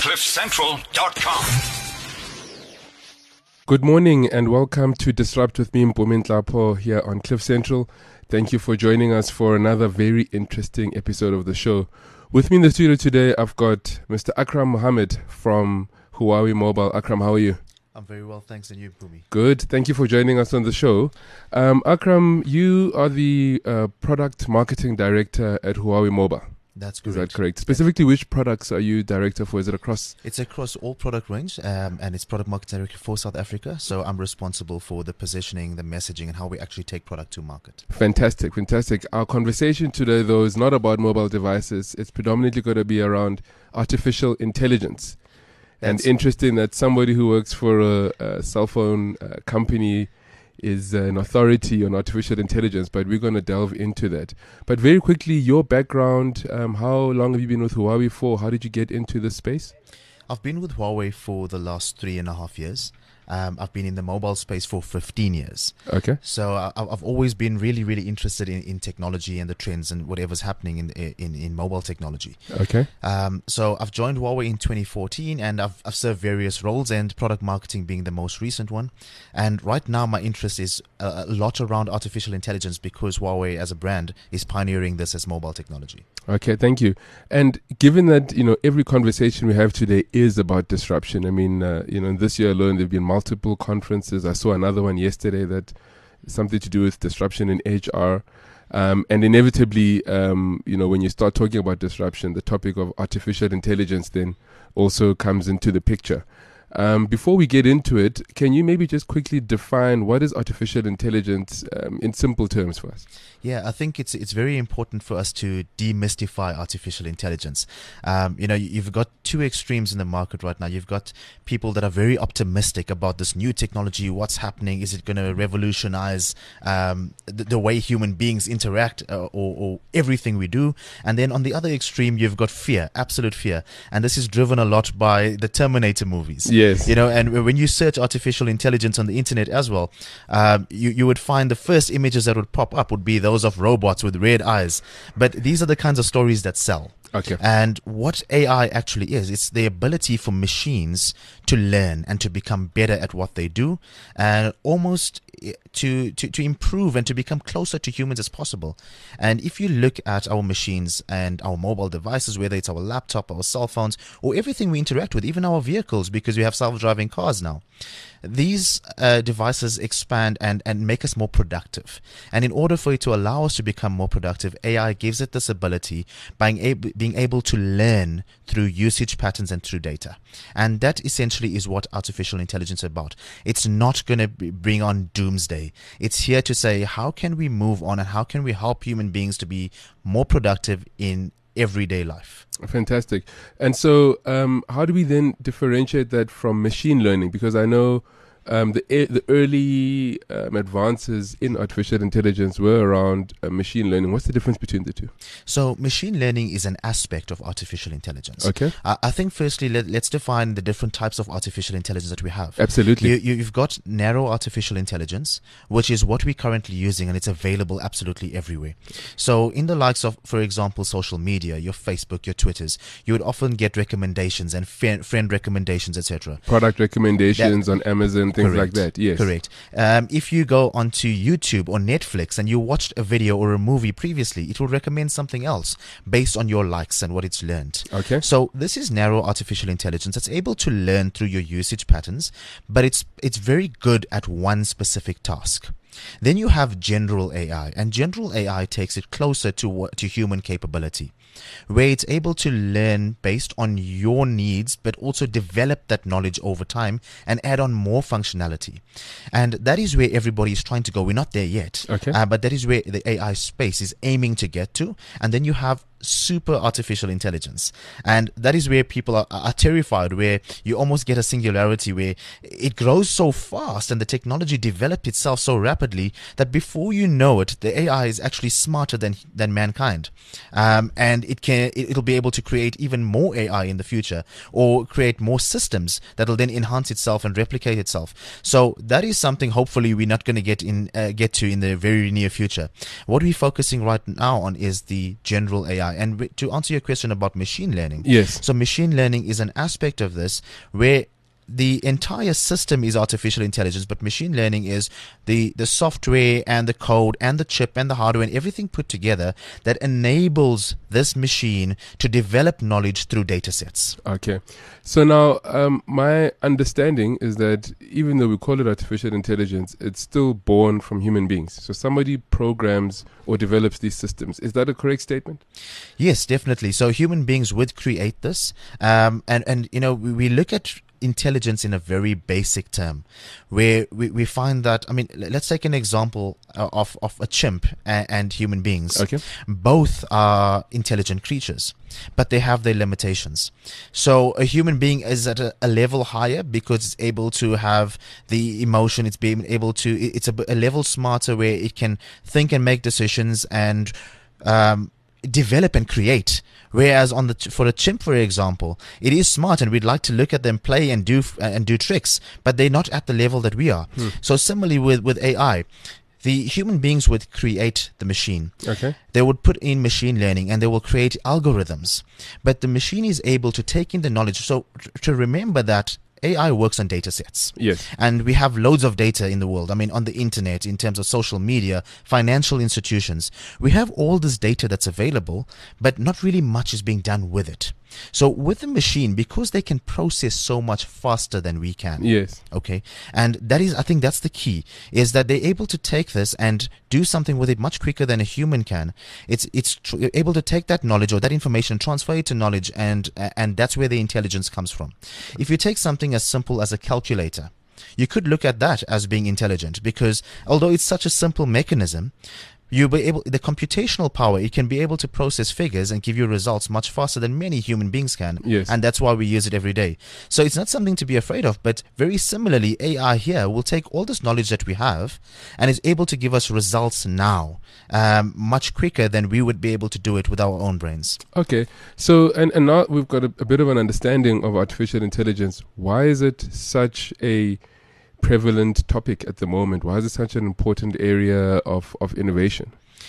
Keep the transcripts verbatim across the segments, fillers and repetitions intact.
cliff central dot com. Good morning and welcome to Disrupt with me, Mpumi Nhlapo, here on Cliff Central. Thank you for joining us for another very interesting episode of the show. With me in the studio today, I've got Mister Akram Mohammed from Huawei Mobile. Akram, how are you? I'm very well, thanks, and you, Mpumi? Good. Thank you for joining us on the show. Um, Akram, you are the uh, product marketing director at Huawei Mobile. That's correct. Is that correct? Specifically, which products are you director for? Is it across? It's across all product range, um, and it's product marketing director for South Africa. So I'm responsible for the positioning, the messaging, and how we actually take product to market. Fantastic, fantastic. Our conversation today, though, is not about mobile devices. It's predominantly going to be around artificial intelligence. That's and interesting that somebody who works for a, a cell phone uh, company is an authority on artificial intelligence, but we're going to delve into that. But very quickly, your background, um, how long have you been with Huawei for? How did you get into this space? I've been with Huawei for the last three and a half years. Um, I've been in the mobile space for fifteen years. Okay. So uh, I've always been really, really interested in, in technology and the trends and whatever's happening in in, in mobile technology. Okay. Um, so I've joined Huawei in twenty fourteen, and I've, I've served various roles, and product marketing being the most recent one. And right now my interest is a, a lot around artificial intelligence, because Huawei as a brand is pioneering this as mobile technology. Okay, thank you. And given that, you know, every conversation we have today is about disruption. I mean, uh, you know, this year alone, there have been multiple conferences. I saw another one yesterday that something to do with disruption in H R. Um, and inevitably, um, you know, when you start talking about disruption, the topic of artificial intelligence then also comes into the picture. Um, before we get into it, can you maybe just quickly define what is artificial intelligence um, in simple terms for us? Yeah, I think it's it's very important for us to demystify artificial intelligence. Um, you know, you've got two extremes in the market right now. You've got people that are very optimistic about this new technology. What's happening? Is it going to revolutionize um, the, the way human beings interact uh, or, or everything we do? And then on the other extreme, you've got fear, absolute fear. And this is driven a lot by the Terminator movies. Yes. You know, and when you search artificial intelligence on the internet as well, um, you, you would find the first images that would pop up would be those of robots with red eyes. But these are the kinds of stories that sell. Okay. And what A I actually is, it's the ability for machines to learn and to become better at what they do, and almost to, to, to improve and to become closer to humans as possible. And if you look at our machines and our mobile devices, whether it's our laptop, our cell phones, or everything we interact with, even our vehicles, because we have self-driving cars now, these uh, devices expand and, and make us more productive. And in order for it to allow us to become more productive, A I gives it this ability by being able, being able to learn through usage patterns and through data. And that essentially is what artificial intelligence is about. It's not going to bring on doomsday. It's here to say, how can we move on and how can we help human beings to be more productive in everyday life? Fantastic. And so um, how do we then differentiate that from machine learning? Because I know um, the the early um, advances in artificial intelligence were around uh, machine learning. What's the difference between the two? So machine learning is an aspect of artificial intelligence. Okay. Uh, I think firstly, let, let's define the different types of artificial intelligence that we have. Absolutely. You, you, you've got narrow artificial intelligence, which is what we're currently using, and it's available absolutely everywhere. So in the likes of, for example, social media, your Facebook, your Twitters, you would often get recommendations and friend, friend recommendations, et cetera. Product recommendations that, on Amazon, things correct, like that. Yes. Correct. Um, if you go onto YouTube or Netflix and you watched a video or a movie previously, it will recommend something else based on your likes and what it's learned. Okay. So this is narrow artificial intelligence. It's able to learn through your usage patterns, but it's it's very good at one specific task. Then you have general A I, and general A I takes it closer to what, to human capability, where it's able to learn based on your needs, but also develop that knowledge over time and add on more functionality. And that is where everybody is trying to go. We're not there yet, okay. uh, but that is where the A I space is aiming to get to. And then you have super artificial intelligence, and that is where people are, are terrified, where you almost get a singularity where it grows so fast and the technology developed itself so rapidly that before you know it, the A I is actually smarter than than mankind, um, and it can it'll be able to create even more A I in the future, or create more systems that'll then enhance itself and replicate itself. So that is something hopefully we're not going to get in uh, get to in the very near future. What we're focusing right now on is the general A I. I. And w- to answer your question about machine learning, Yes. so machine learning is an aspect of this where the entire system is artificial intelligence, but machine learning is the, the software and the code and the chip and the hardware and everything put together that enables this machine to develop knowledge through data sets. Okay. So now, um, my understanding is that even though we call it artificial intelligence, it's still born from human beings. So somebody programs or develops these systems. Is that a correct statement? Yes, definitely. So human beings would create this. Um, and, and, you know, we, we look at intelligence in a very basic term, where we, we find that, I mean, l- let's take an example uh, of, of a chimp and, and human beings. Okay. Both are intelligent creatures, but they have their limitations. So a human being is at a, a level higher because it's able to have the emotion, it's being able to, it- it's a, b- a level smarter where it can think and make decisions and um, develop and create. Whereas on the for a chimp, for example, it is smart, and we'd like to look at them play and do uh, and do tricks, but they're not at the level that we are. Hmm. So similarly with with A I, the human beings would create the machine. Okay. They would put in machine learning and they will create algorithms, but the machine is able to take in the knowledge. So to remember that A I works on data sets. Yes. And we have loads of data in the world. I mean, on the internet, in terms of social media, financial institutions, we have all this data that's available, but not really much is being done with it. So with the machine, because they can process so much faster than we can. Yes. Okay. And that is, I think that's the key, is that they're able to take this and do something with it much quicker than a human can. It's, it's tr- able to take that knowledge or that information, transfer it to knowledge, and, and that's where the intelligence comes from. If you take something as simple as a calculator, you could look at that as being intelligent, because although it's such a simple mechanism, you'll be able, the computational power, it can be able to process figures and give you results much faster than many human beings can. Yes. And that's why we use it every day. So it's not something to be afraid of, but very similarly, A I here will take all this knowledge that we have and is able to give us results now, um, much quicker than we would be able to do it with our own brains. Okay. So, and, and now we've got a, a bit of an understanding of artificial intelligence. Why is it such a prevalent topic at the moment? Why is it such an important area of, of innovation?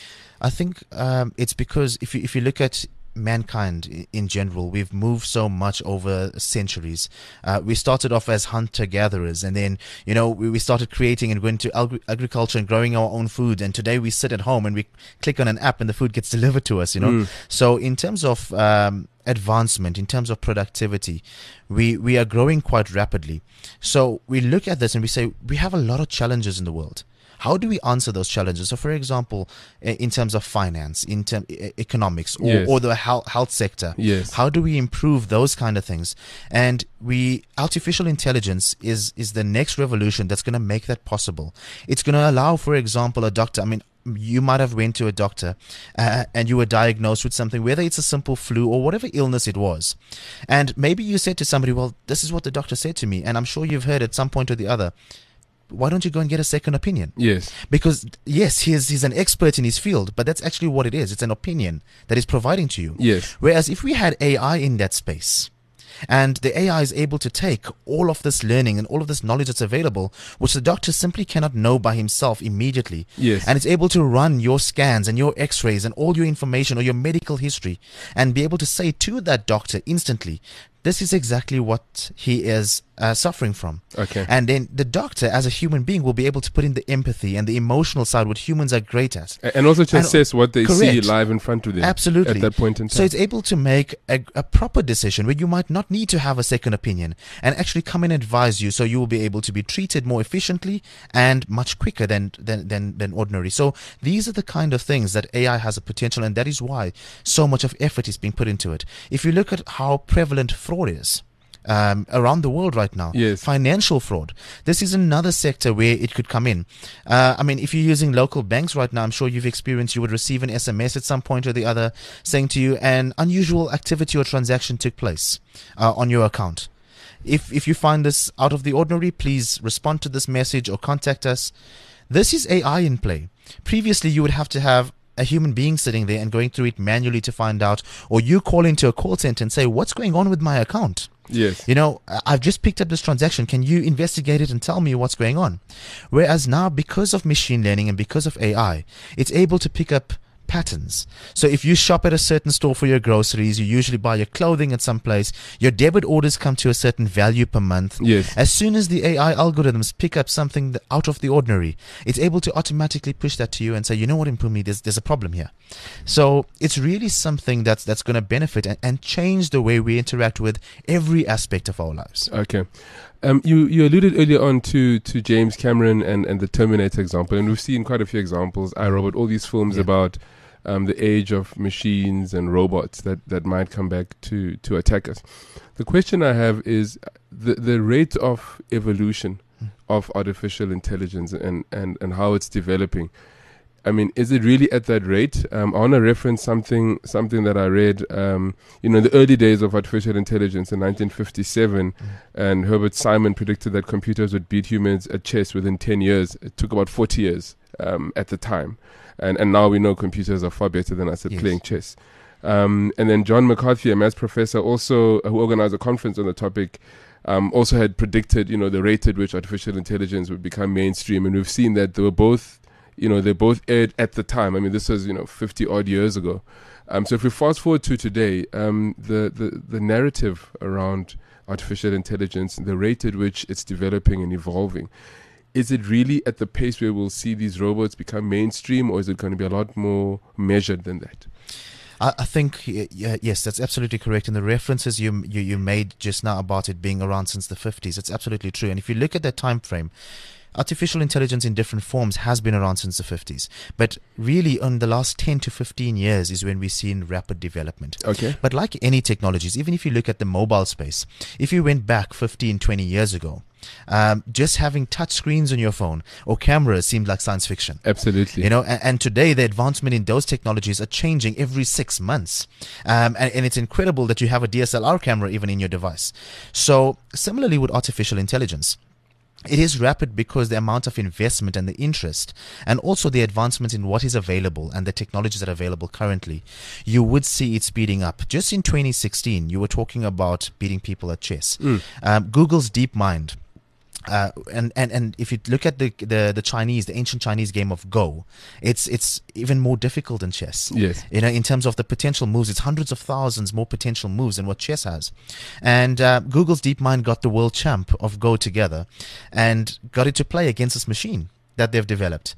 I think um, it's because if you, if you look at mankind i- in general, we've moved so much over centuries. Uh, we started off as hunter-gatherers, and then, you know, we, we started creating and going to agri- agriculture and growing our own food. And today we sit at home and we click on an app and the food gets delivered to us, you know. Mm. So in terms of um, advancement, in terms of productivity, we, we are growing quite rapidly. So we look at this and we say, we have a lot of challenges in the world. How do we answer those challenges? So, for example, i- in terms of finance, in term, e- economics, or, Yes. or the health, health sector, Yes. how do we improve those kind of things? And we, artificial intelligence is is the next revolution that's going to make that possible. It's going to allow, for example, a doctor. I mean, you might have went to a doctor uh, and you were diagnosed with something, whether it's a simple flu or whatever illness it was. And maybe you said to somebody, well, this is what the doctor said to me. And I'm sure you've heard at some point or the other, why don't you go and get a second opinion? Yes. Because, yes, he's, he's an expert in his field, but that's actually what it is. It's an opinion that he's providing to you. Yes. Whereas if we had A I in that space, and the A I is able to take all of this learning and all of this knowledge that's available, which the doctor simply cannot know by himself immediately. Yes. And it's able to run your scans and your x-rays and all your information or your medical history and be able to say to that doctor instantly, this is exactly what he is uh, suffering from. Okay. And then the doctor, as a human being, will be able to put in the empathy and the emotional side, what humans are great at. A- And also to And- assess what they see correct. live in front of them. Absolutely. At that point in time. So it's able to make a, a proper decision where you might not need to have a second opinion and actually come and advise you, so you will be able to be treated more efficiently and much quicker than, than, than, than ordinary. So these are the kind of things that A I has a potential, and that is why so much of effort is being put into it. If you look at how prevalent fraud is, Um, around the world right now. Yes. Financial fraud. This is another sector where it could come in. Uh, I mean, if you're using local banks right now, I'm sure you've experienced, you would receive an S M S at some point or the other saying to you an unusual activity or transaction took place uh, on your account. If, if you find this out of the ordinary, please respond to this message or contact us. This is A I in play. Previously, you would have to have a human being sitting there and going through it manually to find out, or you call into a call center and say, what's going on with my account? Yes. You know, I- I've just picked up this transaction. Can you investigate it and tell me what's going on? Whereas now, because of machine learning and because of A I, it's able to pick up patterns. So if you shop at a certain store for your groceries, you usually buy your clothing at some place, your debit orders come to a certain value per month. Yes. As soon as the A I algorithms pick up something that out of the ordinary, it's able to automatically push that to you and say, you know what, Mpumi, there's, there's a problem here. So it's really something that's that's going to benefit and, and change the way we interact with every aspect of our lives. Okay. Um, you, you alluded earlier on to, to James Cameron and, and the Terminator example, and we've seen quite a few examples, iRobot, all these films Yeah. about um, the age of machines and robots that, that might come back to, to attack us. The question I have is the, the rate of evolution of artificial intelligence and, and, and how it's developing. I mean, is it really at that rate? Um, I want to reference something something that I read, um, you know, in the early days of artificial intelligence in nineteen fifty-seven, mm. and Herbert Simon predicted that computers would beat humans at chess within ten years. It took about forty years um, at the time. And, and now we know computers are far better than us at yes. playing chess. Um, and then John McCarthy, a maths professor, also uh, who organized a conference on the topic, um, also had predicted, you know, the rate at which artificial intelligence would become mainstream. And we've seen that they were both... You know, they both aired at the time. I mean, this was, you know, fifty odd years ago. Um, so if we fast forward to today, um, the, the, the narrative around artificial intelligence, the rate at which it's developing and evolving, is it really at the pace where we'll see these robots become mainstream, or is it going to be a lot more measured than that? I, I think, yeah, yes, that's absolutely correct. And the references you, you you made just now about it being around since the fifties, it's absolutely true. And if you look at that time frame, artificial intelligence in different forms has been around since the fifties. But really, in the last ten to fifteen years is when we've seen rapid development. Okay. But like any technologies, even if you look at the mobile space, if you went back fifteen, twenty years ago, um, just having touch screens on your phone or cameras seemed like science fiction. Absolutely. You know, and, and today the advancement in those technologies are changing every six months. Um, and, and it's incredible that you have a D S L R camera even in your device. So similarly with artificial intelligence, it is rapid because the amount of investment and the interest, and also the advancement in what is available and the technologies that are available currently, you would see it speeding up. Just in twenty sixteen, you were talking about beating people at chess. Mm. Um, Google's DeepMind. Uh, and, and, and if you look at the, the the Chinese, the ancient Chinese game of Go, it's it's even more difficult than chess. Yes. You know, in terms of the potential moves, it's hundreds of thousands more potential moves than what chess has. And uh, Google's DeepMind got the world champ of Go together and got it to play against this machine that they've developed.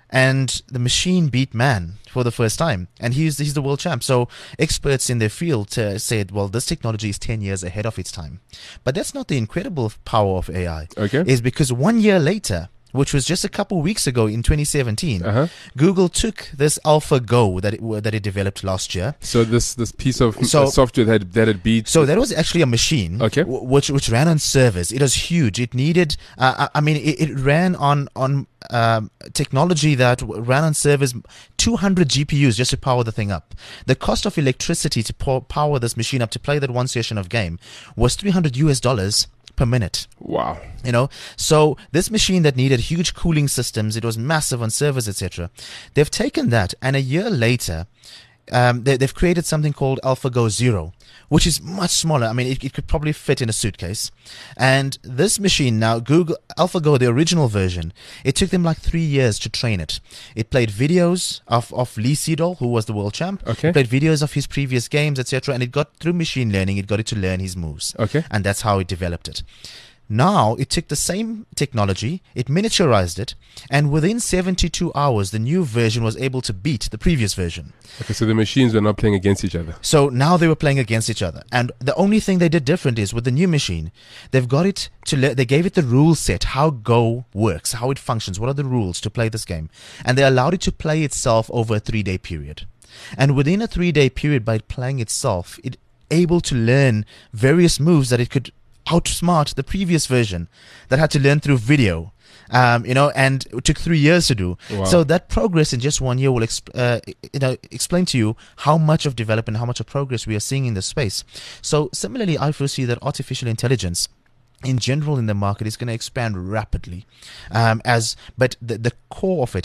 And the machine beat man for the first time, and he's he's the world champ. So experts in their field uh, said, well, this technology is ten years ahead of its time. But that's not the incredible power of A I. Okay. Is because one year later, which was just a couple weeks ago in twenty seventeen, Uh-huh. Google took this AlphaGo that it, that it developed last year. So this this piece of So- uh, software that that it beat. So that was actually a machine, Okay. w- which which ran on servers. It was huge. It needed, uh, I I mean, it, it ran on on um, technology that w- ran on servers, two hundred G P Us just to power the thing up. The cost of electricity to po- power this machine up to play that one session of game was three hundred U S dollars per minute. Wow. You know, so this machine that needed huge cooling systems, it was massive on servers, et cetera. They've taken that, and a year later, um, they, they've created something called AlphaGo Zero, which is much smaller. I mean, it, it could probably fit in a suitcase. And this machine now, Google AlphaGo, the original version, it took them like three years to train it. It played videos of, of Lee Sedol, who was the world champ. Okay. It played videos of his previous games, et cetera. And it got through machine learning, it got it to learn his moves. Okay. And that's how it developed it. Now, it took the same technology, it miniaturized it, and within seventy-two hours, the new version was able to beat the previous version. Okay, so the machines were not playing against each other. So now they were playing against each other. And the only thing they did different is with the new machine, they've got it to, le- they gave it the rule set, how Go works, how it functions, what are the rules to play this game. And they allowed it to play itself over a three day period. And within a three day period, by playing itself, it able to learn various moves that it could outsmart the previous version that had to learn through video, um, you know, and it took three years to do. Wow. So that progress in just one year will exp- uh, you know, explain to you how much of development, how much of progress we are seeing in this space. So similarly, I foresee that artificial intelligence in general in the market is going to expand rapidly, um, as but the, the core of it is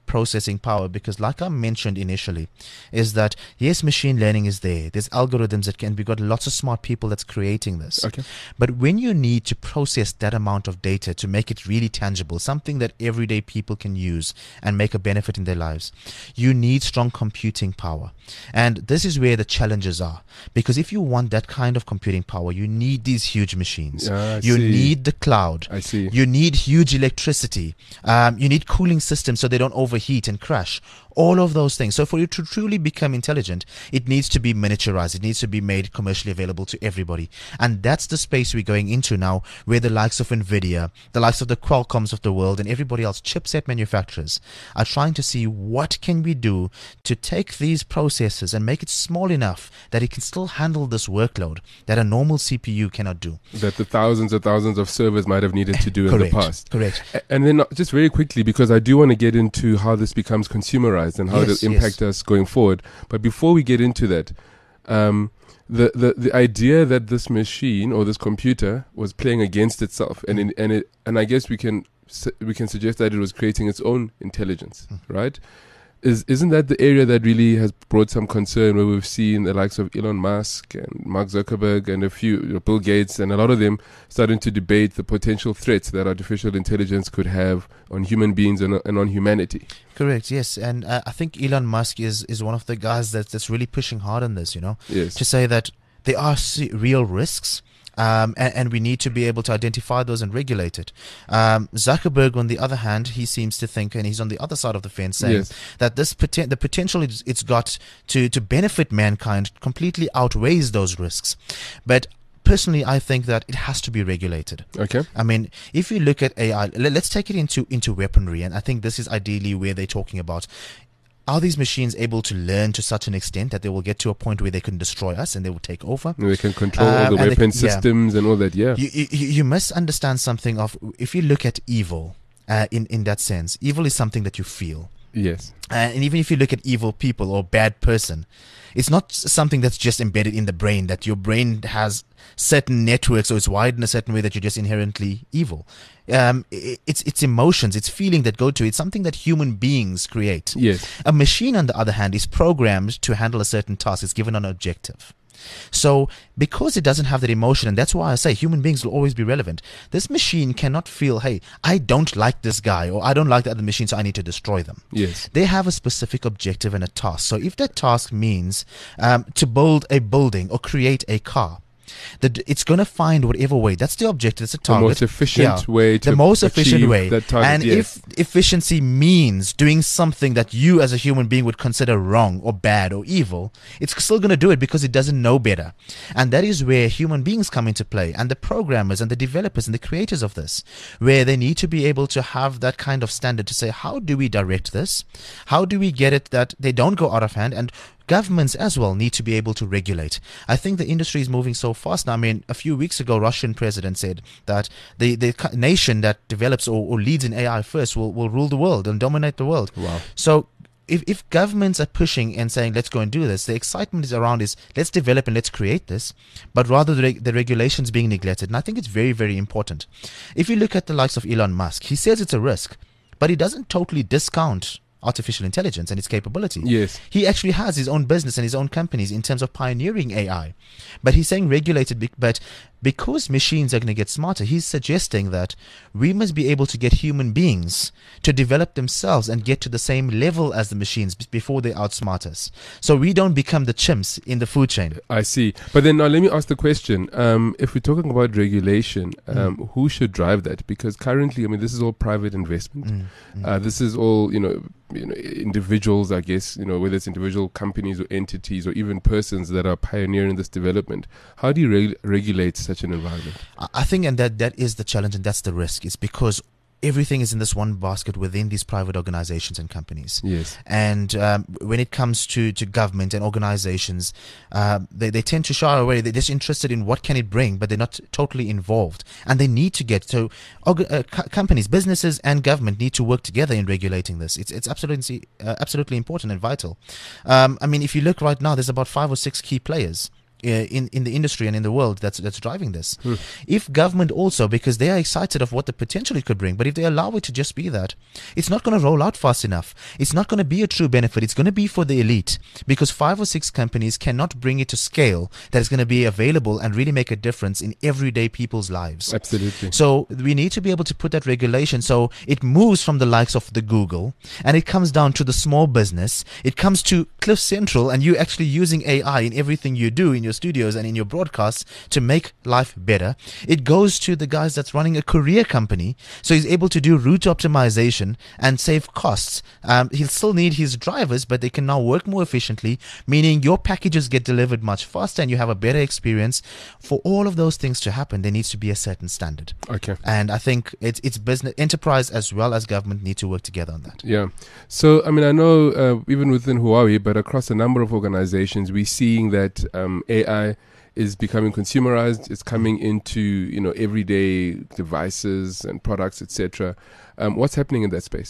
processing power, because like I mentioned initially, is that yes, machine learning is there. There's algorithms that can be got lots of smart people that's creating this. Okay. But when you need to process that amount of data to make it really tangible, something that everyday people can use and make a benefit in their lives, you need strong computing power. And this is where the challenges are. Because if you want that kind of computing power, you need these huge machines. Yeah, I you see. need the cloud. I see. You need huge electricity. Um, you need cooling systems so they don't overheat and crash. All of those things. So for you to truly become intelligent, it needs to be miniaturized. It needs to be made commercially available to everybody. And that's the space we're going into now, where the likes of NVIDIA, the likes of the Qualcomms of the world, and everybody else, chipset manufacturers, are trying to see what can we do to take these processors and make it small enough that it can still handle this workload that a normal C P U cannot do. That the thousands and thousands of servers might have needed to do in the Correct. past. Correct. A- And then uh, just very quickly, because I do want to get into how this becomes consumerized and how Yes, it'll impact yes. us going forward. But before we get into that, um, the, the, the idea that this machine or this computer was playing against itself, and in, and it, and I guess we can su- we can suggest that it was creating its own intelligence, Mm. right? Is isn't that the area that really has brought some concern, where we've seen the likes of Elon Musk and Mark Zuckerberg and a few, you know, Bill Gates, and a lot of them starting to debate the potential threats that artificial intelligence could have on human beings and, and on humanity? Correct, yes. And uh, I think Elon Musk is, is one of the guys that, that's really pushing hard on this, you know, Yes. to say that there are se- real risks. Um, and, and we need to be able to identify those and regulate it. Um, Zuckerberg, on the other hand, he seems to think, and he's on the other side of the fence, saying Yes. that this poten- the potential it's, it's got to, to benefit mankind completely outweighs those risks. But personally, I think that it has to be regulated. Okay. I mean, if you look at A I, le- let's take it into into weaponry, and I think this is ideally where they're talking about. Are these machines able to learn to such an extent that they will get to a point where they can destroy us and they will take over? And they can control all Um, the and they weapon can- yeah. systems and all that. Yeah. You, you, you must understand something of, if you look at evil uh, in, in that sense, evil is something that you feel. Yes. Uh, and even if you look at evil people or bad person, it's not s- something that's just embedded in the brain, that your brain has certain networks or it's wired in a certain way that you're just inherently evil. Um, i it's it's emotions, it's feeling that go to it. It's something that human beings create. Yes. A machine, on the other hand, is programmed to handle a certain task. It's given an objective. So because it doesn't have that emotion, and that's why I say human beings will always be relevant, this machine cannot feel, hey, I don't like this guy, or I don't like the other machine, so I need to destroy them. Yes. They have a specific objective and a task. So if that task means um, to build a building or create a car, that it's going to find whatever way. That's the objective. It's a The target. most efficient Yeah. way to the most efficient achieve way. that target. And Yes. if efficiency means doing something that you as a human being would consider wrong or bad or evil, it's still going to do it because it doesn't know better. And that is where human beings come into play, and the programmers and the developers and the creators of this, where they need to be able to have that kind of standard to say, how do we direct this? How do we get it that they don't go out of hand? And governments as well need to be able to regulate. I think the industry is moving so fast now. I mean, a few weeks ago, Russian president said that the, the co- nation that develops or, or leads in A I first will, will rule the world and dominate the world. Wow. So if, if governments are pushing and saying, let's go and do this, the excitement is around is, let's develop and let's create this, but rather the, reg- the regulations being neglected. And I think it's very, very important. If you look at the likes of Elon Musk, he says it's a risk, but he doesn't totally discount artificial intelligence and its capability. Yes. He actually has his own business and his own companies in terms of pioneering A I. But he's saying regulated, be- but because machines are going to get smarter, he's suggesting that we must be able to get human beings to develop themselves and get to the same level as the machines b- before they outsmart us. So we don't become the chimps in the food chain. I see. But then now let me ask the question. Um, if we're talking about regulation, um, Mm. who should drive that? Because currently, I mean, this is all private investment. Mm, mm. Uh, this is all, you know, you know, individuals, I guess, you know, whether it's individual companies or entities or even persons that are pioneering this development. How do you reg- regulate such an environment? I I think, and that that is the challenge, and that's the risk. It's because everything is in this one basket within these private organizations and companies. Yes. And um, when it comes to, to government and organizations, uh, they, they tend to shy away. They're just interested in what can it bring, but they're not totally involved. And they need to get, so org- uh, co- companies, businesses and government need to work together in regulating this. It's it's absolutely, uh, absolutely important and vital. Um, I mean, if you look right now, there's about five or six key players in in the industry and in the world that's that's driving this. Hmm. If government also, because they are excited of what the potential it could bring, but if they allow it to just be that, it's not going to roll out fast enough. It's not going to be a true benefit. It's going to be for the elite, because five or six companies cannot bring it to scale that is going to be available and really make a difference in everyday people's lives. Absolutely. So we need to be able to put that regulation so it moves from the likes of the Google and it comes down to the small business. It comes to Cliff Central and you actually using A I in everything you do in your studios and in your broadcasts to make life better. It goes to the guys that's running a courier company, so he's able to do route optimization and save costs. Um, he'll still need his drivers, but they can now work more efficiently, meaning your packages get delivered much faster and you have a better experience. For all of those things to happen, there needs to be a certain standard. Okay. And I think it's, it's business, enterprise as well as government need to work together on that. Yeah. So, I mean, I know uh, even within Huawei, but across a number of organizations, we're seeing that um, A I is becoming consumerized. It's coming into, you know, everyday devices and products, et cetera. Um, what's happening in that space?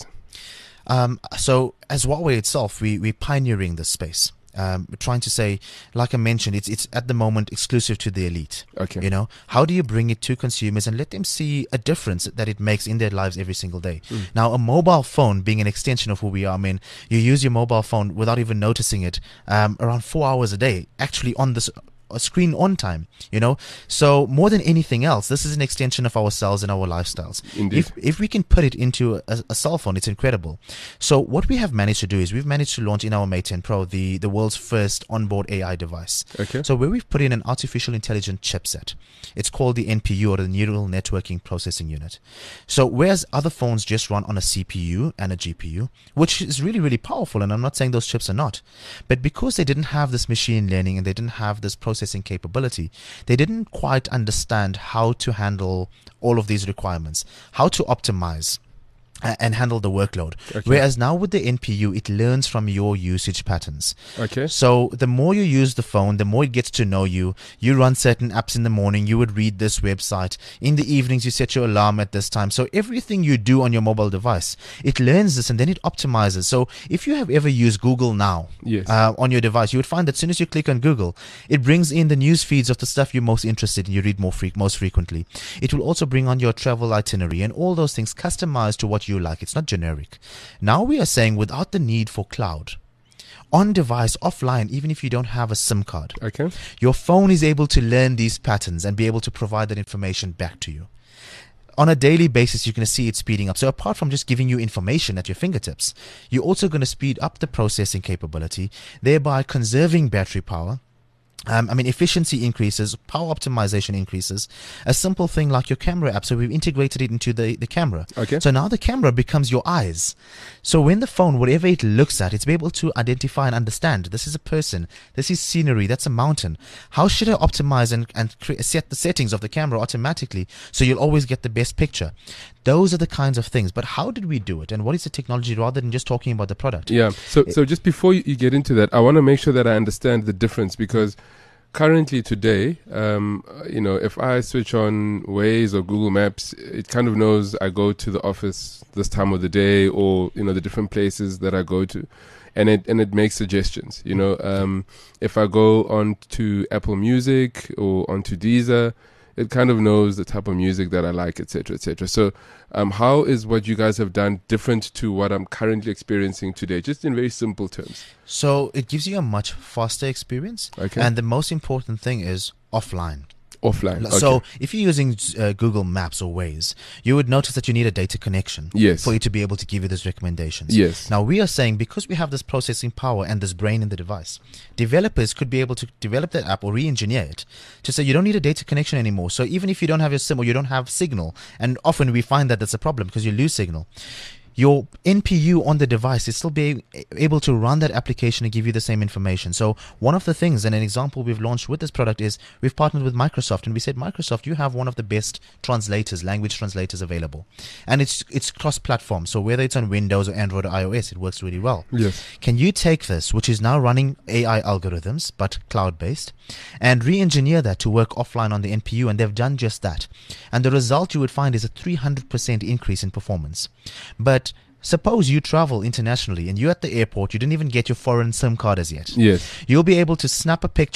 Um, so, as Huawei itself, we, we're pioneering this space. Um, we're trying to say, like I mentioned, it's it's at the moment exclusive to the elite. Okay. You know, how do you bring it to consumers and let them see a difference that it makes in their lives every single day? Mm. Now, a mobile phone being an extension of who we are, I mean, you use your mobile phone without even noticing it um, around four hours a day, actually on this a screen on time, you know. So more than anything else, this is an extension of ourselves and our lifestyles. Indeed. If if we can put it into a, a cell phone, it's incredible. So what we have managed to do is we've managed to launch in our Mate ten Pro the the world's first onboard A I device. Okay. So where we've put in an artificial intelligence chipset. It's called the N P U, or the Neural Networking Processing Unit. So whereas other phones just run on a C P U and a G P U, which is really really powerful, and I'm not saying those chips are not, but because they didn't have this machine learning and they didn't have this processing processing capability, they didn't quite understand how to handle all of these requirements, how to optimize and handle the workload. Okay. Whereas now with the N P U, it learns from your usage patterns. Okay. So the more you use the phone, the more it gets to know you. You run certain apps in the morning, you would read this website. In the evenings, you set your alarm at this time. So everything you do on your mobile device, it learns this and then it optimizes. So if you have ever used Google Now yes. uh, on your device, you would find that as soon as you click on Google, it brings in the news feeds of the stuff you're most interested in, you read more fre- most frequently. It will also bring on your travel itinerary and all those things customized to what you like. It's not generic. Now we are saying without the need for cloud, on device, offline, even if you don't have a SIM card, okay, your phone is able to learn these patterns and be able to provide that information back to you. On a daily basis, you're going to see it speeding up. So apart from just giving you information at your fingertips, you're also going to speed up the processing capability, thereby conserving battery power. Um, I mean, efficiency increases, power optimization increases. A simple thing like your camera app. So we've integrated it into the, the camera. Okay. So now the camera becomes your eyes. So when the phone, whatever it looks at, it's able to identify and understand, this is a person, this is scenery, that's a mountain. How should I optimize and, and cre- set the settings of the camera automatically so you'll always get the best picture? Those are the kinds of things. But how did we do it? And what is the technology rather than just talking about the product? Yeah. So, so just before you, you get into that, I want to make sure that I understand the difference, because currently today, um, you know, if I switch on Waze or Google Maps, it kind of knows I go to the office this time of the day, or, you know, the different places that I go to. And it and it makes suggestions. You know, um, if I go on to Apple Music or onto Deezer, it kind of knows the type of music that I like, et cetera, et cetera. So um, how is what you guys have done different to what I'm currently experiencing today, just in very simple terms? So it gives you a much faster experience. Okay. And the most important thing is offline. Offline. Okay. So if you're using uh, Google Maps or Waze, you would notice that you need a data connection yes. for it to be able to give you those recommendations. Yes. Now we are saying, because we have this processing power and this brain in the device, developers could be able to develop that app or re-engineer it to say you don't need a data connection anymore. So even if you don't have your SIM or you don't have signal, and often we find that that's a problem because you lose signal, your N P U on the device is still be able to run that application and give you the same information. So one of the things, and an example we've launched with this product, is we've partnered with Microsoft, and we said, Microsoft, you have one of the best translators, language translators available. And it's it's cross-platform. So whether it's on Windows or Android or iOS, it works really well. Yes. Can you take this, which is now running A I algorithms, but cloud-based, and re-engineer that to work offline on the N P U? And they've done just that. And the result you would find is a three hundred percent increase in performance. But suppose you travel internationally and you're at the airport, you didn't even get your foreign SIM card as yet. Yes. You'll be able to snap a picture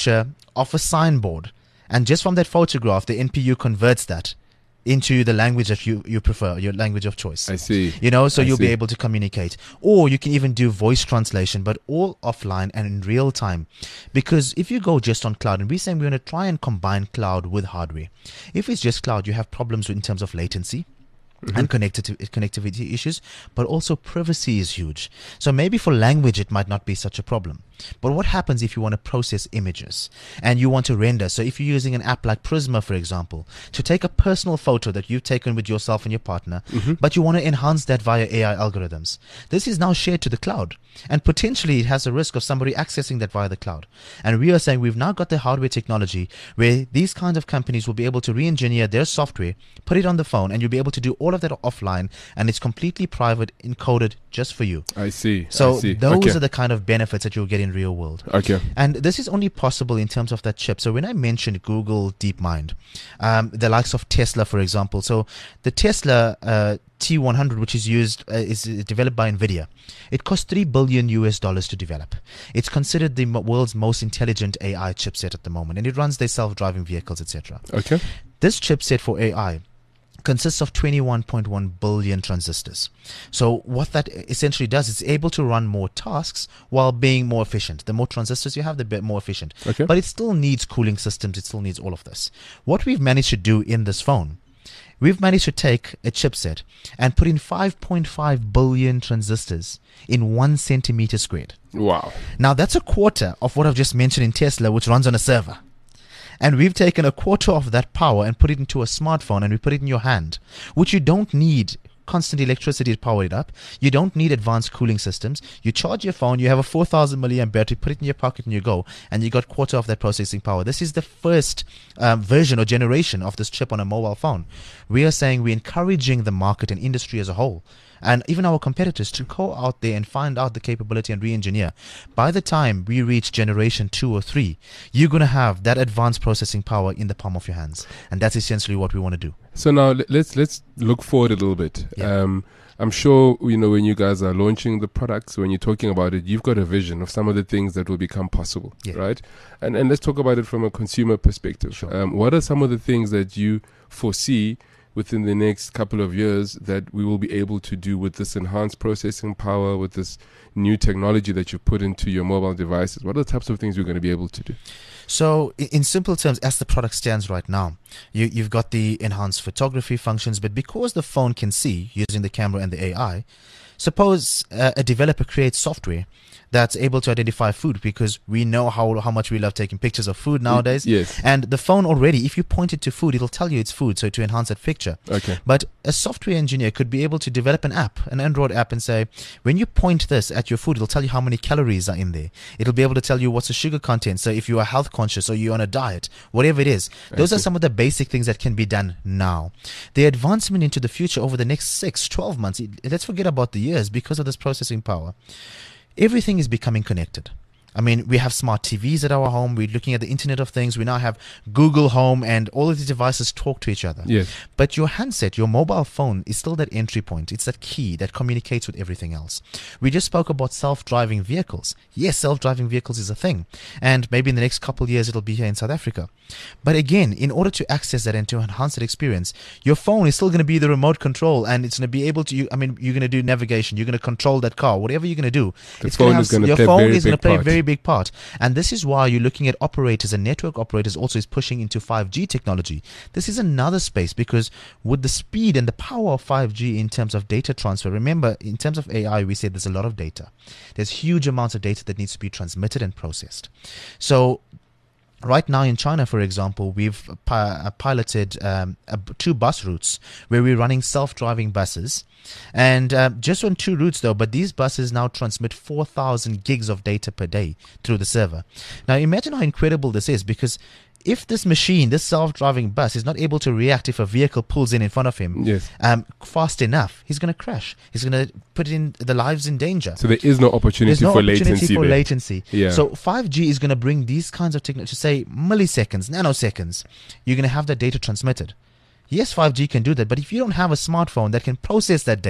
of a signboard, and just from that photograph, the N P U converts that into the language that you, you prefer, your language of choice. I see. You know, so I you'll see. be able to communicate. Or you can even do voice translation, but all offline and in real time. Because if you go just on cloud, and we're saying we're going to try and combine cloud with hardware. If it's just cloud, you have problems in terms of latency. Mm-hmm. And connectivity, connectivity issues, but also privacy is huge. So maybe for language it might not be such a problem. But what happens if you want to process images and you want to render? So if you're using an app like Prisma, for example, to take a personal photo that you've taken with yourself and your partner, mm-hmm. but you want to enhance that via A I algorithms, this is now shared to the cloud. And potentially it has a risk of somebody accessing that via the cloud. And we are saying we've now got the hardware technology where these kinds of companies will be able to re-engineer their software, put it on the phone, and you'll be able to do all of that offline, and it's completely private, encoded just for you. I see. So I see. those Okay. are the kind of benefits that you'll get in real world. Okay. And this is only possible in terms of that chip. So when I mentioned Google DeepMind, um, the likes of Tesla, for example. So the Tesla uh, T one hundred, which is used, uh, is developed by NVIDIA. It cost three billion U S dollars to develop. It's considered the mo- world's most intelligent A I chipset at the moment, and it runs their self-driving vehicles, et cetera. Okay. This chipset for A I consists of twenty-one point one billion transistors. So what that essentially does, it's able to run more tasks while being more efficient. The more transistors you have, the bit more efficient. Okay. But it still needs cooling systems. It still needs all of this. What we've managed to do in this phone, we've managed to take a chipset and put in five point five billion transistors in one centimeter squared. Wow. Now that's a quarter of what I've just mentioned in Tesla, which runs on a server. And we've taken a quarter of that power and put it into a smartphone, and we put it in your hand, which you don't need constant electricity to power it up. You don't need advanced cooling systems. You charge your phone, you have a four thousand milliamp battery, put it in your pocket and you go, and you got quarter of that processing power. This is the first um, version or generation of this chip on a mobile phone. We are saying we're encouraging the market and industry as a whole, and even our competitors, to go out there and find out the capability and re-engineer. By the time we reach generation two or three, you're going to have that advanced processing power in the palm of your hands. And that's essentially what we want to do. So now le- let's let's look forward a little bit. Yeah. Um, I'm sure, you know, when you guys are launching the products, when you're talking about it, you've got a vision of some of the things that will become possible, Yeah. right? And and let's talk about it from a consumer perspective. Sure. Um, what are some of the things that you foresee within the next couple of years that we will be able to do with this enhanced processing power, with this new technology that you've put into your mobile devices? What are the types of things you're going to be able to do? So i- in simple terms, as the product stands right now, you, you've got the enhanced photography functions, but because the phone can see using the camera and the A I, suppose uh, a developer creates software that's able to identify food, because we know how how much we love taking pictures of food nowadays. Yes. And the phone already, if you point it to food, it'll tell you it's food, so to enhance that picture. Okay. But a software engineer could be able to develop an app, an Android app, and say, when you point this at your food, it'll tell you how many calories are in there. It'll be able to tell you what's the sugar content. So if you are health conscious or you're on a diet, whatever it is, those are some of the basic things that can be done now. The advancement into the future over the next six, twelve months, it- let's forget about the years, because of this processing power. Everything is becoming connected. I mean, we have smart T Vs at our home. We're looking at the Internet of Things. We now have Google Home, and all of these devices talk to each other. Yes. But your handset, your mobile phone, is still that entry point. It's that key that communicates with everything else. We just spoke about self-driving vehicles. Yes, self-driving vehicles is a thing. And maybe in the next couple of years, it'll be here in South Africa. But again, in order to access that and to enhance that experience, your phone is still going to be the remote control, and it's going to be able to, you, I mean, you're going to do navigation. You're going to control that car, whatever you're going to do. The it's phone gonna have, is gonna your play a phone very is going to big play a part. very big part. And this is why you're looking at operators and network operators also is pushing into five G technology. This is another space, because with the speed and the power of five G in terms of data transfer, remember, in terms of A I, we said there's a lot of data. There's huge amounts of data that needs to be transmitted and processed. So right now in China, for example, we've pi- piloted um, a, two bus routes where we're running self-driving buses. And uh, just on two routes though, but these buses now transmit four thousand gigs of data per day through the server. Now imagine how incredible this is, because if this machine, this self-driving bus, is not able to react if a vehicle pulls in in front of him Yes. um, fast enough, he's going to crash. He's going to put in the lives in danger. So there is no opportunity There's no for opportunity latency for there. latency. Yeah. So five G is going to bring these kinds of technology, to say milliseconds, nanoseconds. You're going to have that data transmitted. Yes, five G can do that, but if you don't have a smartphone that can process that data,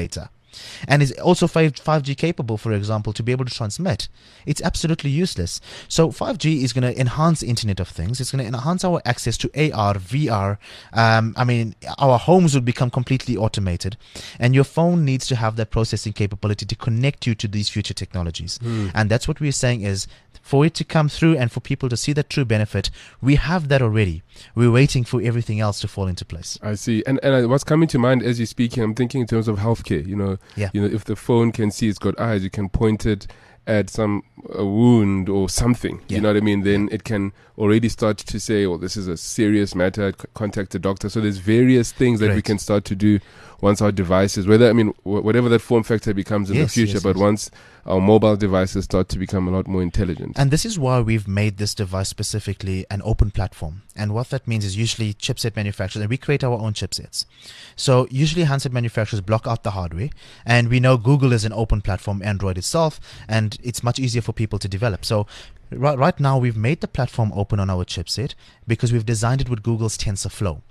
And is also five G capable, for example, to be able to transmit. It's absolutely useless. So five G is going to enhance the Internet of Things. It's going to enhance our access to A R, V R. Um, I mean, our homes will become completely automated. And your phone needs to have that processing capability to connect you to these future technologies. Mm. And that's what we're saying is, for it to come through and for people to see the true benefit, we have that already. We're waiting for everything else to fall into place. I see. And and what's coming to mind as you're speaking, I'm thinking in terms of healthcare. You know, yeah. you know, if the phone can see, it's got eyes, you can point it at some a wound or something. Yeah. You know what I mean? Then it can already start to say, "Oh, this is a serious matter. C- contact the doctor." So there's various things that Great. we can start to do once our devices, whether I mean wh- whatever that form factor becomes in yes, the future, yes, but yes. once our mobile devices start to become a lot more intelligent. And this is why we've made this device specifically an open platform. And what that means is usually chipset manufacturers, and we create our own chipsets. So usually handset manufacturers block out the hardware, and we know Google is an open platform, Android itself, and it's much easier for people to develop. So right, right now we've made the platform open on our chipset because we've designed it with Google's TensorFlow.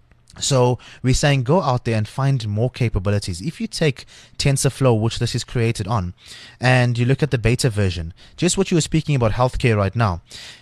So we're saying go out there and find more capabilities. If you take TensorFlow, which this is created on, and you look at the beta version, just what you were speaking about healthcare right now,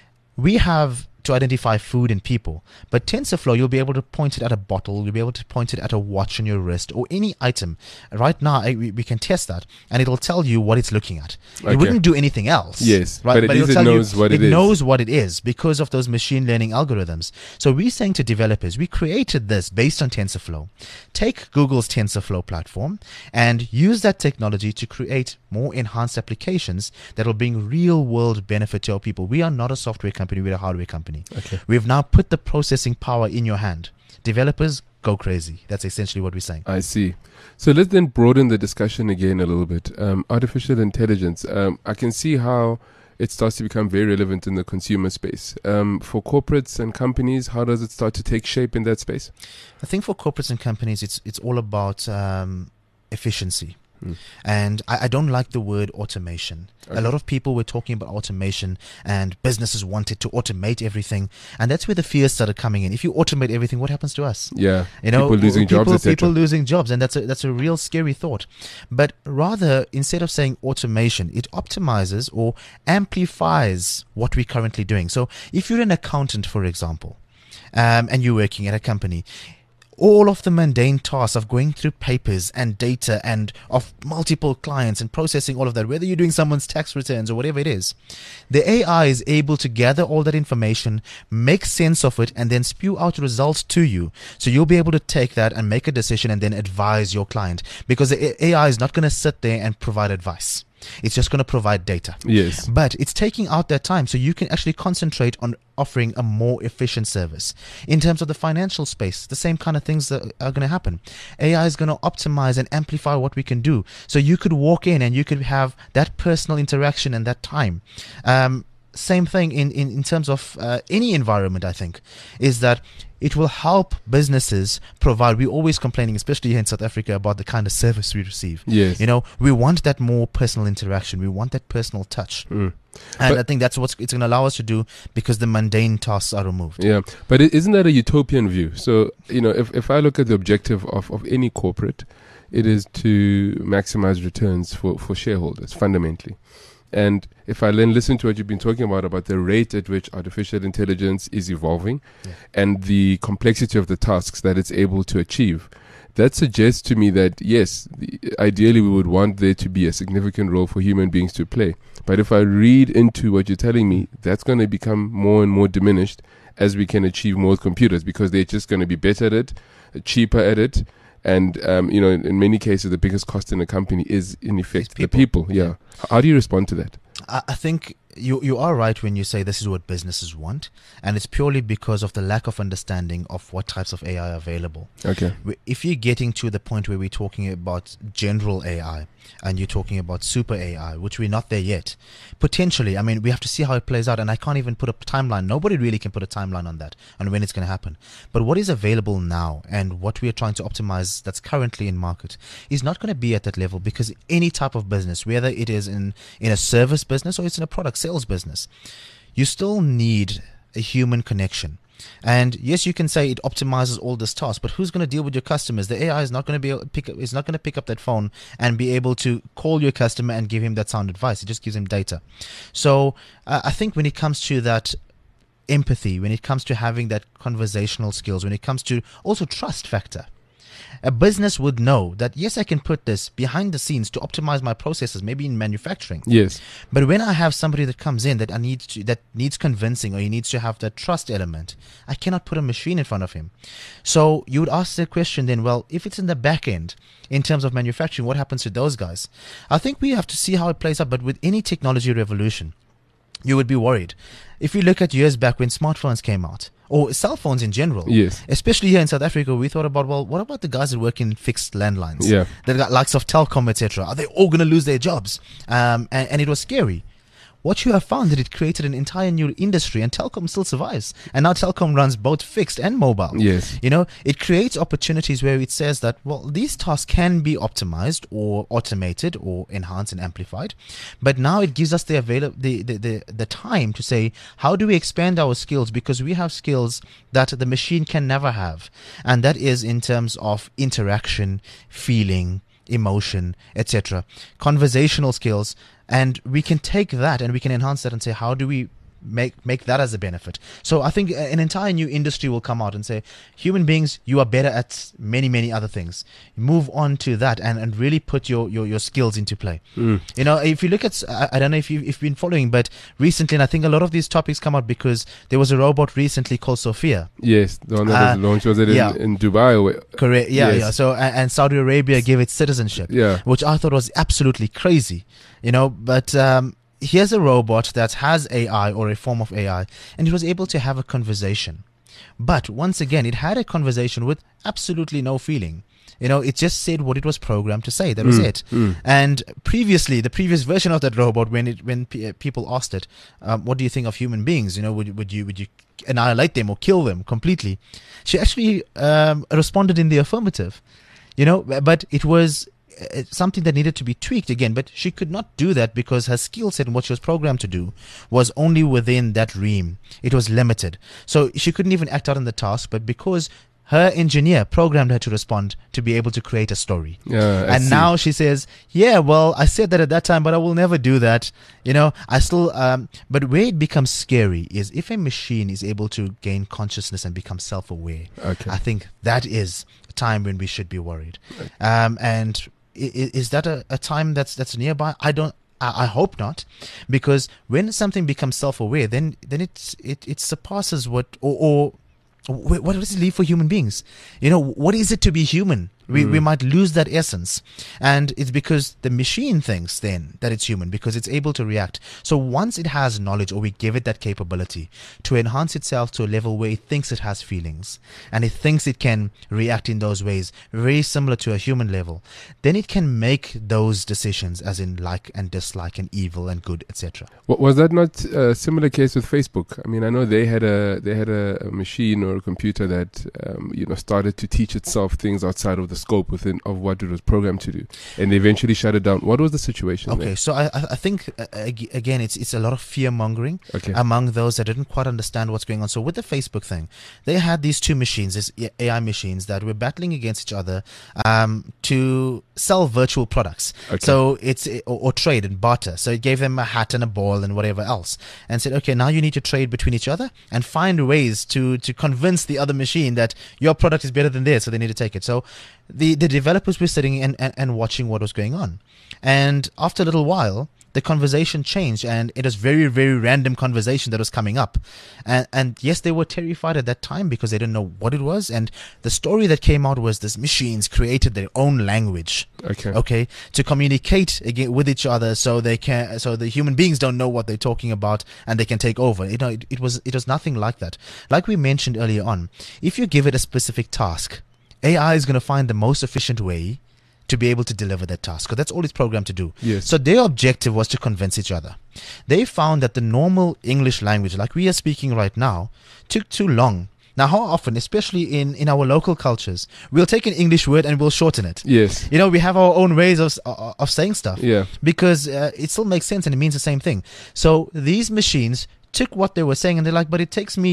we have to identify food and people. But TensorFlow, you'll be able to point it at a bottle, you'll be able to point it at a watch on your wrist, or any item. Right now, I, we, we can test that, and it'll tell you what it's looking at. Okay. It wouldn't do anything else. Yes, right? but at but least it'll it tell knows you, what it it is. knows what it is because of those machine learning algorithms. So we're saying to developers, we created this based on TensorFlow. Take Google's TensorFlow platform and use that technology to create more enhanced applications that will bring real world benefit to our people. We are not a software company, we're a hardware company. Okay. We've now put the processing power in your hand. Developers, go crazy. That's essentially what we're saying. I see. So let's then broaden the discussion again a little bit. Um, artificial intelligence. Um, I can see how it starts to become very relevant in the consumer space. Um, for corporates and companies, how does it start to take shape in that space? I think for corporates and companies, it's it's all about um, efficiency. Mm. And I, I don't like the word automation. Okay. A lot of people were talking about automation and businesses wanted to automate everything. And that's where the fears started coming in. If you automate everything, what happens to us? Yeah, you know, people losing people, jobs, et cetera. People losing jobs. And that's a, that's a real scary thought. But rather, instead of saying automation, it optimizes or amplifies what we're currently doing. So if you're an accountant, for example, um, and you're working at a company, all of the mundane tasks of going through papers and data and of multiple clients and processing all of that, whether you're doing someone's tax returns or whatever it is, the A I is able to gather all that information, make sense of it, and then spew out results to you. So you'll be able to take that and make a decision and then advise your client, because the A I is not going to sit there and provide advice. It's just going to provide data. Yes. But it's taking out that time so you can actually concentrate on offering a more efficient service. In terms of the financial space, the same kind of things that are going to happen. A I is going to optimize and amplify what we can do. So you could walk in and you could have that personal interaction and that time. Um, same thing in, in, in terms of uh, any environment, I think, is that it will help businesses provide. We're always complaining, especially here in South Africa, about the kind of service we receive. Yes. You know, we want that more personal interaction. We want that personal touch. Mm. And but I think that's what it's going to allow us to do, because the mundane tasks are removed. Yeah. But isn't that a utopian view? So, you know, if, if I look at the objective of, of any corporate, it is to maximize returns for, for shareholders, fundamentally. And if I then listen to what you've been talking about, about the rate at which artificial intelligence is evolving, yeah, and the complexity of the tasks that it's able to achieve, that suggests to me that, yes, the, ideally we would want there to be a significant role for human beings to play. But if I read into what you're telling me, that's going to become more and more diminished as we can achieve more with computers, because they're just going to be better at it, cheaper at it. And, um, you know, in, in many cases, the biggest cost in a company is, in effect, people. the people. Yeah. yeah. How do you respond to that? I, I think you you are right when you say this is what businesses want. And it's purely because of the lack of understanding of what types of A I are available. Okay. If you're getting to the point where we're talking about general A I and you're talking about super A I, which we're not there yet, potentially, I mean, we have to see how it plays out. And I can't even put a timeline. Nobody really can put a timeline on that and when it's going to happen. But what is available now and what we are trying to optimize that's currently in market is not going to be at that level, because any type of business, whether it is in, in a service business or it's in a product sales business, you still need a human connection. And yes, you can say it optimizes all this task, but who's going to deal with your customers? The A I is not going to be able to pick up, is not going to pick up that phone and be able to call your customer and give him that sound advice. It just gives him data. So uh, I think when it comes to that empathy, when it comes to having that conversational skills, when it comes to also trust factor, a business would know that, yes, I can put this behind the scenes to optimize my processes, maybe in manufacturing. Yes. But when I have somebody that comes in that I need to, that needs convincing, or he needs to have that trust element, I cannot put a machine in front of him. So you would ask the question then, well, if it's in the back end, in terms of manufacturing, what happens to those guys? I think we have to see how it plays out. But with any technology revolution, you would be worried. If you look at years back when smartphones came out, or cell phones in general, yes, especially here in South Africa, we thought about, well, what about the guys that work in fixed landlines? Yeah. That got likes of Telkom, et cetera. Are they all going to lose their jobs? Um, and, and it was scary. What you have found that it created an entire new industry, and Telkom still survives. And now Telkom runs both fixed and mobile. Yes. You know, it creates opportunities where it says that, well, these tasks can be optimized or automated or enhanced and amplified. But now it gives us the avail- the, the, the, the time to say, how do we expand our skills? Because we have skills that the machine can never have. And that is in terms of interaction, feeling, emotion, et cetera. Conversational skills. And we can take that and we can enhance that and say, how do we make make that as a benefit? So I think an entire new industry will come out and say, human beings, you are better at many, many other things. Move on to that and, and really put your, your, your skills into play. Mm. You know, if you look at, I, I don't know if you've, if you've been following, but recently, and I think a lot of these topics come out because there was a robot recently called Sophia. Yes, the one that Uh, was launched, was it yeah. in, in Dubai? Or where? Correct. Yeah, Yes. yeah. So, and, and Saudi Arabia gave it citizenship. Yeah. Which I thought was absolutely crazy, you know, but um, here's a robot that has A I or a form of A I, and it was able to have a conversation. But once again, it had a conversation with absolutely no feeling. You know, it just said what it was programmed to say. That was Mm, it. mm. And previously, the previous version of that robot, when it when p- uh, people asked it, um, "What do you think of human beings? You know, would would you would you annihilate them or kill them completely?" She actually um, responded in the affirmative. You know, but it was uh, something that needed to be tweaked again. But she could not do that because her skill set and what she was programmed to do was only within that realm. It was limited, so she couldn't even act out on the task. But because her engineer programmed her to respond to be able to create a story. Yeah, I and see. now she says, yeah, well, I said that at that time, but I will never do that. You know, I still, um, but where it becomes scary is if a machine is able to gain consciousness and become self-aware. Okay. I think that is a time when we should be worried. Um, and i- i- is that a, a time that's, that's nearby? I don't, I I hope not, because when something becomes self-aware, then, then it's, it, it surpasses what, or, or Wh- what does it leave for human beings? You know, what is it to be human? We we might lose that essence. And it's because the machine thinks then that it's human because it's able to react. So once it has knowledge, or we give it that capability to enhance itself to a level where it thinks it has feelings and it thinks it can react in those ways, very similar to a human level, then it can make those decisions as in like and dislike and evil and good, et cetera. Wa- Was that not a similar case with Facebook? I mean, I know they had a they had a, a machine or a computer that um, you know started to teach itself things outside of the scope within of what it was programmed to do, and they eventually shut it down. What was the situation Okay, there? so I I I think uh, ag- again it's it's a lot of fear mongering Okay. among those that didn't quite understand what's going on. So with the Facebook thing, they had these two machines, these A I machines that were battling against each other um, to sell virtual products. Okay. So it's or, or trade and barter. So it gave them a hat and a ball and whatever else, and said, okay, now you need to trade between each other and find ways to to convince the other machine that your product is better than theirs, so they need to take it. So the the developers were sitting and, and, and watching what was going on, and after a little while the conversation changed, and it was very very random conversation that was coming up, and and yes, they were terrified at that time because they didn't know what it was. And the story that came out was this machines created their own language, Okay. okay, to communicate again with each other, so they can so the human beings don't know what they're talking about and they can take over. You know, it, it was it was nothing like that. Like we mentioned earlier on, if you give it a specific task, A I is going to find the most efficient way to be able to deliver that task, because that's all it's programmed to do. Yes. So their objective was to convince each other. They found that the normal English language, like we are speaking right now, took too long. Now, how often, especially in, in our local cultures, we'll take an English word and we'll shorten it. Yes. You know, we have our own ways of uh, of saying stuff. Yeah. Because uh, it still makes sense and it means the same thing. So these machines took what they were saying and they're like, but it takes me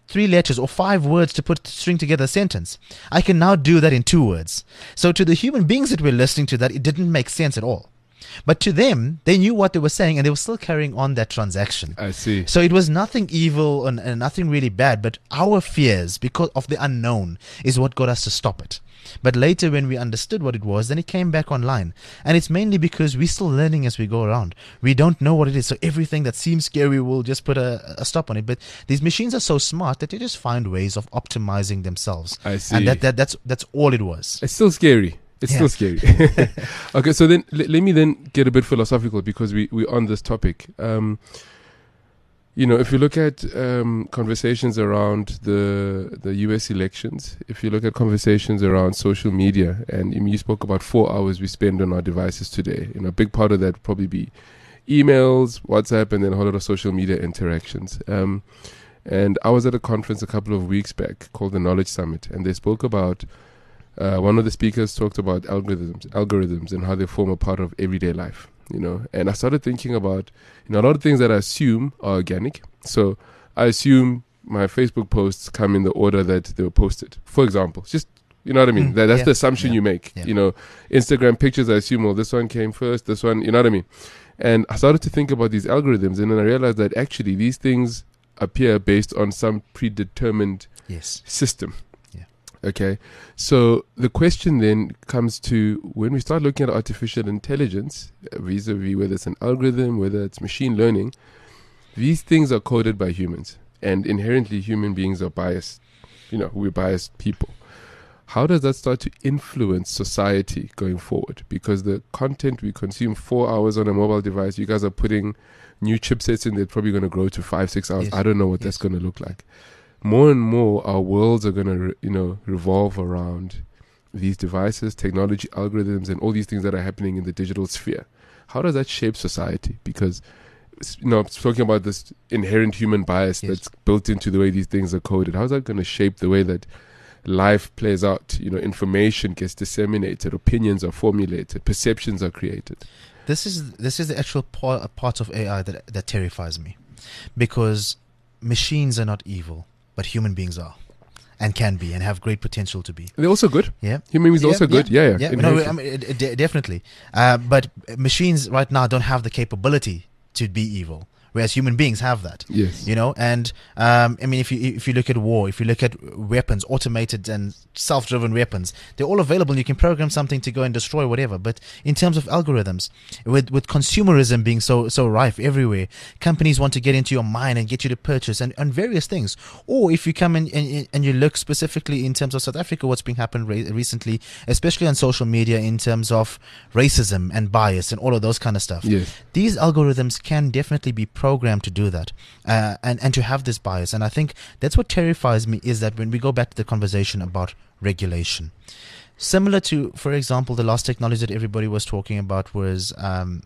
three letters or five words to put string together a sentence. I can now do that in two words. So to the human beings that were listening to that, it didn't make sense at all. But to them, they knew what they were saying and they were still carrying on that transaction. I see. So it was nothing evil and, and nothing really bad, but our fears because of the unknown is what got us to stop it. But later when we understood what it was, then it came back online. And it's mainly because we're still learning as we go around. We don't know what it is. So everything that seems scary, we'll just put a, a stop on it. But these machines are so smart that they just find ways of optimizing themselves. I see. And that, that that's that's all it was. It's still scary. It's Yeah. still scary. Okay, so then l- let me then get a bit philosophical because we, we're on this topic. Um, you know, if you look at um, conversations around the the U S elections, if you look at conversations around social media, and I mean, you spoke about four hours we spend on our devices today. You know, a big part of that would probably be emails, WhatsApp, and then a whole lot of social media interactions. Um, and I was at a conference a couple of weeks back called the Knowledge Summit, and they spoke about Uh, one of the speakers talked about algorithms, algorithms, and how they form a part of everyday life. You know, and I started thinking about, you know, a lot of things that I assume are organic. So I assume my Facebook posts come in the order that they were posted. For example, just you know what I mean. Mm, that, that's yeah, the assumption yeah, you make. yeah. You know, Instagram pictures. I assume, well, this one came first. This one, you know what I mean. And I started to think about these algorithms, and then I realized that actually these things appear based on some predetermined Yes. system. Yeah. Okay. So the question then comes to when we start looking at artificial intelligence, uh, vis-a-vis whether it's an algorithm, whether it's machine learning, these things are coded by humans, and inherently human beings are biased. You know, we're biased people. How does that start to influence society going forward? Because the content we consume four hours on a mobile device, you guys are putting new chipsets in, they're probably going to grow to five, six hours. Yes. I don't know what Yes. that's going to look like. More and more, our worlds are going to, re- you know, revolve around these devices, technology, algorithms, and all these things that are happening in the digital sphere. How does that shape society? Because, s- you know, I'm talking about this inherent human bias Yes. that's built into the way these things are coded. How's that going to shape the way that life plays out? You know, information gets disseminated, opinions are formulated, perceptions are created. This is this is the actual part, part of A I that that terrifies me, because machines are not evil, but human beings are, and can be, and have great potential to be. They're also good. Yeah, Human beings are also good. Yeah, yeah. yeah. No, inherently. I mean, it, it, de- definitely. Uh, but machines right now don't have the capability to be evil, whereas human beings have that. Yes. You know, and um, I mean, if you if you look at war, if you look at weapons, automated and self-driven weapons, they're all available. You can program something to go and destroy whatever. But in terms of algorithms, with with consumerism being so so rife everywhere, companies want to get into your mind and get you to purchase and, and various things. Or if you come in and, and you look specifically in terms of South Africa, what's been happening re- recently, especially on social media, in terms of racism and bias and all of those kind of stuff. Yes. These algorithms can definitely be programmed to do that, uh, and and to have this bias. And I think that's what terrifies me, is that when we go back to the conversation about regulation, similar to, for example, the last technology that everybody was talking about was, um,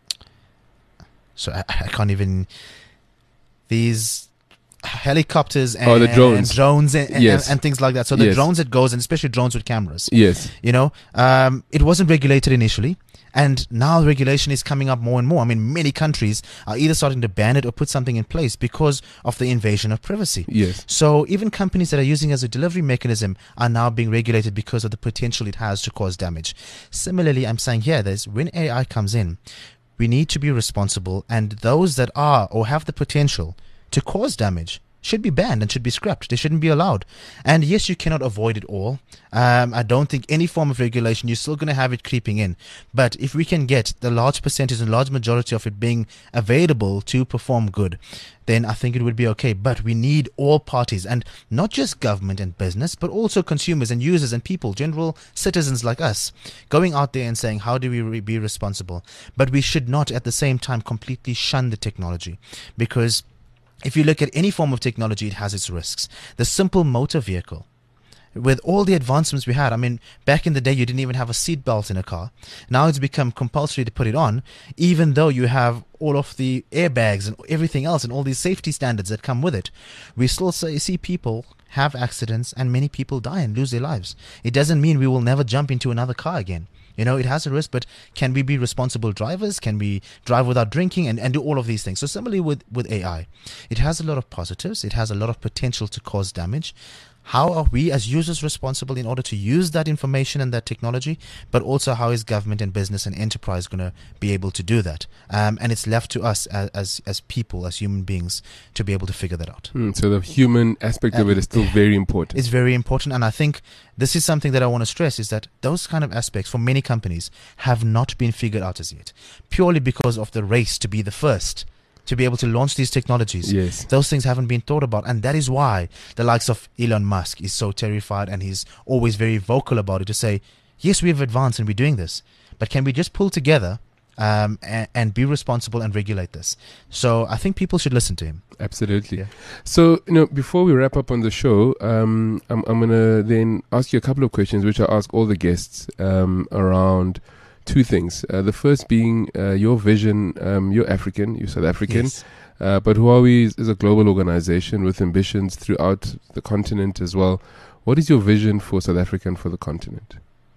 so I, I can't even, these helicopters and, Oh, the drones. and drones and, and, Yes. and things like that. So the Yes. drones that goes, and especially drones with cameras. Yes. You know, um, it wasn't regulated initially, and now regulation is coming up more and more. I mean, many countries are either starting to ban it or put something in place because of the invasion of privacy. Yes. So even companies that are using it as a delivery mechanism are now being regulated because of the potential it has to cause damage. Similarly, I'm saying here, there's when A I comes in, we need to be responsible, and those that are or have the potential to cause damage should be banned and should be scrapped. They shouldn't be allowed. And yes, you cannot avoid it all. Um, I don't think any form of regulation, you're still going to have it creeping in. But if we can get the large percentage and large majority of it being available to perform good, then I think it would be okay. But we need all parties, and not just government and business, but also consumers and users and people, general citizens like us, going out there and saying, how do we re- be responsible? But we should not at the same time completely shun the technology, because if you look at any form of technology, it has its risks. The simple motor vehicle, with all the advancements we had, I mean, back in the day, you didn't even have a seat belt in a car. Now it's become compulsory to put it on, even though you have all of the airbags and everything else and all these safety standards that come with it. We still say, see people have accidents, and many people die and lose their lives. It doesn't mean we will never jump into another car again. You know, it has a risk, but can we be responsible drivers? Can we drive without drinking and, and do all of these things? So similarly with, with A I, it has a lot of positives. It has a lot of potential to cause damage. How are we as users responsible in order to use that information and that technology? But also, how is government and business and enterprise going to be able to do that? Um, and it's left to us as, as as people, as human beings, to be able to figure that out. Mm, so the human aspect of Um, it is still very important. It's very important. And I think this is something that I want to stress, is that those kind of aspects for many companies have not been figured out as yet, purely because of the race to be the first to be able to launch these technologies. Yes. Those things haven't been thought about. And that is why the likes of Elon Musk is so terrified, and he's always very vocal about it, to say, yes, we have advanced and we're doing this, but can we just pull together um, and, and be responsible and regulate this? So I think people should listen to him. Absolutely. Yeah. So, you know, before we wrap up on the show, um, I'm, I'm going to then ask you a couple of questions, which I ask all the guests um, around two things. Uh, the first being uh, your vision. Um, you're African, you're South African, Yes. uh, but Huawei is, is a global organization with ambitions throughout the continent as well. What is your vision for South Africa and for the continent?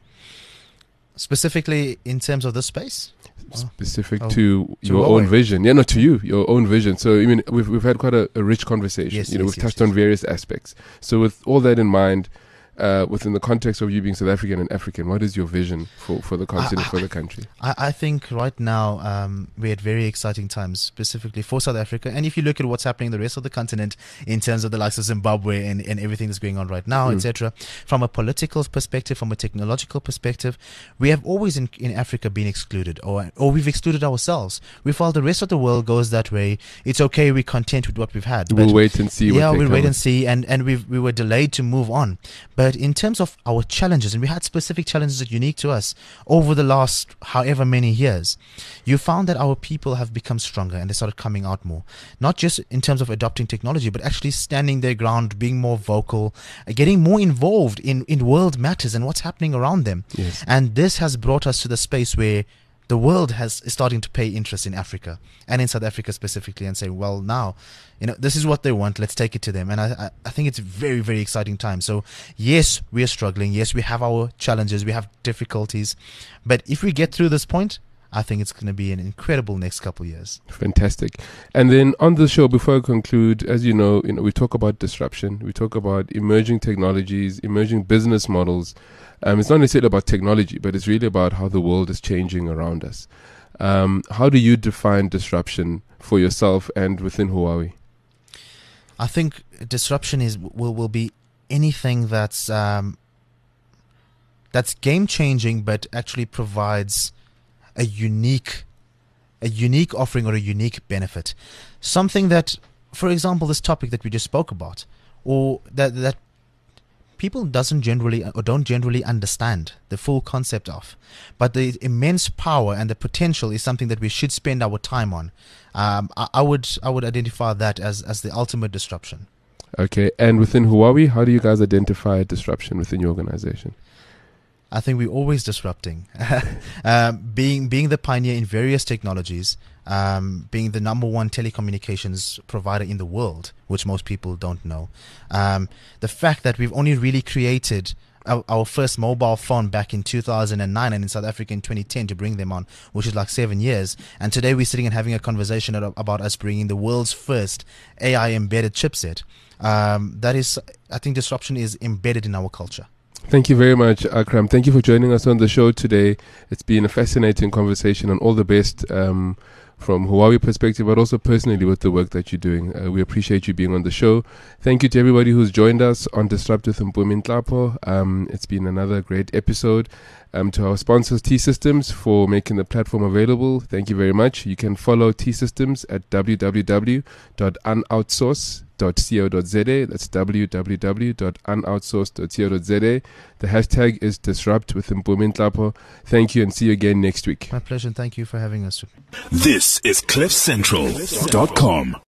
Specifically in terms of this space? Specific Oh. to To your own Huawei. vision. Yeah, not to you, your own vision. So, I mean, we've we've had quite a, a rich conversation. Yes, you know, yes, we've yes, touched yes. on various aspects. So, with all that in mind, uh, within the context of you being South African and African, what is your vision for, for the continent, for the country? I, I think right now um, we're at very exciting times, specifically for South Africa. And if you look at what's happening in the rest of the continent in terms of the likes of Zimbabwe and, and everything that's going on right now, Mm. et cetera, from a political perspective, from a technological perspective, we have always in, in Africa been excluded, or or we've excluded ourselves. We felt the rest of the world goes that way. It's okay, we're content with what we've had. We'll But wait and see. yeah, what they we'll come wait with. and see, and and we we were delayed to move on. But in terms of our challenges, and we had specific challenges that are unique to us over the last however many years, you found that our people have become stronger and they started coming out more, not just in terms of adopting technology, but actually standing their ground, being more vocal, uh, getting more involved in in world matters and what's happening around them. Yes. And this has brought us to the space where the world has is starting to pay interest in Africa and in South Africa specifically, and say, well, now, you know, this is what they want. Let's take it to them. And I, I, I think it's a very, very exciting time. So yes, we are struggling. Yes, we have our challenges. We have difficulties. But if we get through this point, I think it's going to be an incredible next couple of years. Fantastic. And then on the show, before I conclude, as you know, you know, we talk about disruption. We talk about emerging technologies, emerging business models. Um, it's not necessarily about technology, but it's really about how the world is changing around us. Um, how do you define disruption for yourself and within Huawei? I think disruption is will will be anything that's um, that's game changing, but actually provides a unique a unique offering or a unique benefit. Something that, for example, this topic that we just spoke about, or that that people doesn't generally or don't generally understand the full concept of, but the immense power and the potential is something that we should spend our time on. Um, I, I would I would identify that as as the ultimate disruption. Okay. And within Huawei, how do you guys identify disruption within your organization? I think we're always disrupting, um, being being the pioneer in various technologies, um, being the number one telecommunications provider in the world, which most people don't know. Um, the fact that we've only really created our, our first mobile phone back in two thousand nine, and in South Africa in twenty ten to bring them on, which is like seven years. And today we're sitting and having a conversation about, about us bringing the world's first A I embedded chipset. Um, that is, I think disruption is embedded in our culture. Thank you very much, Akram. Thank you for joining us on the show today. It's been a fascinating conversation, and all the best um, from Huawei perspective, but also personally with the work that you're doing. Uh, we appreciate you being on the show. Thank you to everybody who's joined us on Disrupt with Mpumi Nhlapo. Um It's been another great episode. Um, to our sponsors, T-Systems, for making the platform available. Thank you very much. You can follow T-Systems at w w w dot unoutsource dot co dot z a. That's w w w dot unoutsource dot co dot z a. The hashtag is Disrupt with Mpumi Nhlapo. Thank you, and see you again next week. My pleasure, and thank you for having us. This is cliff central dot com.